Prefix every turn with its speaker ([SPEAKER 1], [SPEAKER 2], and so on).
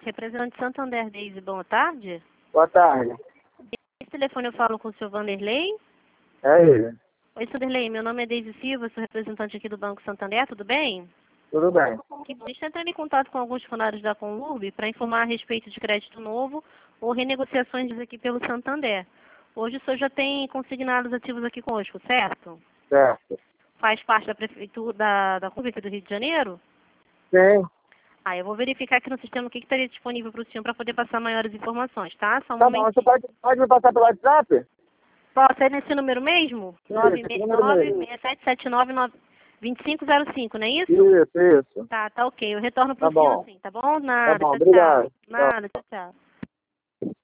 [SPEAKER 1] Representante Santander, Deise, boa tarde.
[SPEAKER 2] Boa tarde.
[SPEAKER 1] Esse telefone eu falo com o senhor Vanderlei.
[SPEAKER 2] É ele.
[SPEAKER 1] Oi, senhor Vanderlei, meu nome é Deise Silva, sou representante aqui do Banco Santander, tudo bem?
[SPEAKER 2] Tudo bem.
[SPEAKER 1] Que bom. A gente está entrando em contato com alguns funcionários da Conurb para informar a respeito de crédito novo ou renegociações aqui pelo Santander. Hoje o senhor já tem consignados ativos aqui conosco, certo?
[SPEAKER 2] Certo.
[SPEAKER 1] Faz parte da prefeitura da Conurb aqui do Rio de Janeiro?
[SPEAKER 2] Sim.
[SPEAKER 1] Eu vou verificar aqui no sistema o que estaria disponível para o senhor para poder passar maiores informações, tá? Só um
[SPEAKER 2] Tá bom,
[SPEAKER 1] momentinho.
[SPEAKER 2] você pode me passar pelo WhatsApp?
[SPEAKER 1] Posso ir nesse número mesmo?
[SPEAKER 2] Isso, esse número mesmo.
[SPEAKER 1] 96779-2505, não é isso?
[SPEAKER 2] Isso.
[SPEAKER 1] Tá ok. Eu retorno
[SPEAKER 2] Tá
[SPEAKER 1] pro senhor
[SPEAKER 2] bom.
[SPEAKER 1] sim, tá bom?
[SPEAKER 2] Tá
[SPEAKER 1] Nada,
[SPEAKER 2] bom,
[SPEAKER 1] tchau, tchau.
[SPEAKER 2] obrigado. Tchau.
[SPEAKER 1] Nada, tchau, tchau.